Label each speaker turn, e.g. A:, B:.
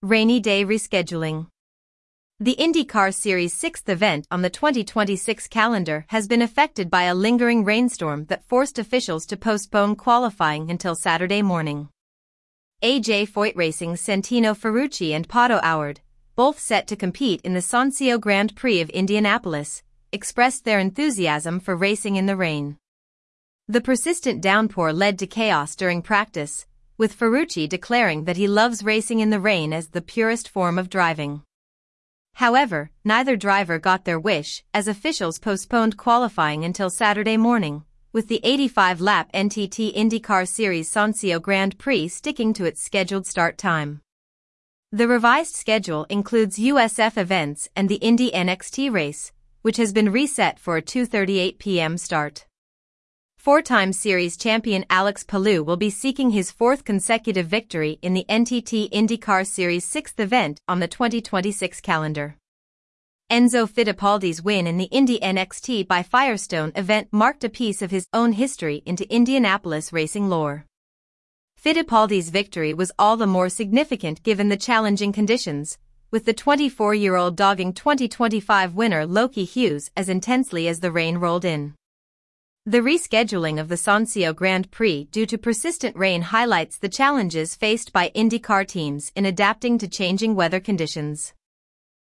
A: Rainy day rescheduling. The IndyCar Series' sixth event on the 2026 calendar has been affected by a lingering rainstorm that forced officials to postpone qualifying until Saturday morning. AJ Foyt Racing's Santino Ferrucci and Pato O'Ward, both set to compete in the Soncio Grand Prix of Indianapolis, expressed their enthusiasm for racing in the rain. The persistent downpour led to chaos during practice, with Ferrucci declaring that he loves racing in the rain as the purest form of driving. However, neither driver got their wish, as officials postponed qualifying until Saturday morning, with the 85-lap NTT IndyCar Series Soncio Grand Prix sticking to its scheduled start time. The revised schedule includes USF events and the Indy NXT race, which has been reset for a 2:38 p.m. start. Four-time series champion Alex Palou will be seeking his fourth consecutive victory in the NTT IndyCar Series' sixth event on the 2026 calendar. Enzo Fittipaldi's win in the Indy NXT by Firestone event marked a piece of his own history into Indianapolis racing lore. Fittipaldi's victory was all the more significant given the challenging conditions, with the 24-year-old dogging 2025 winner Loki Hughes as intensely as the rain rolled in. The rescheduling of the Soncio Grand Prix due to persistent rain highlights the challenges faced by IndyCar teams in adapting to changing weather conditions.